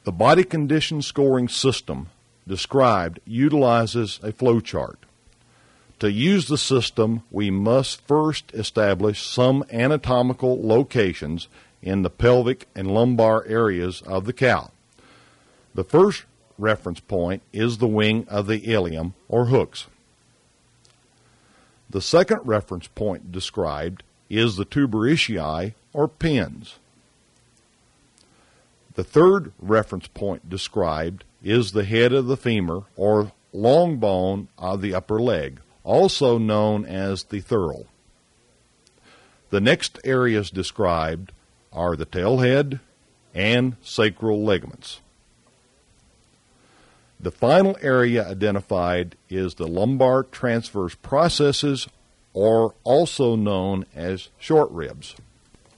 The body condition scoring system described utilizes a flow chart. To use the system, we must first establish some anatomical locations in the pelvic and lumbar areas of the cow. The first reference point is the wing of the ilium, or hooks. The second reference point described is the tubericii, or pins. The third reference point described is the head of the femur, or long bone of the upper leg, also known as the thurl. The next areas described are the tail head and sacral ligaments. The final area identified is the lumbar transverse processes, or also known as short ribs.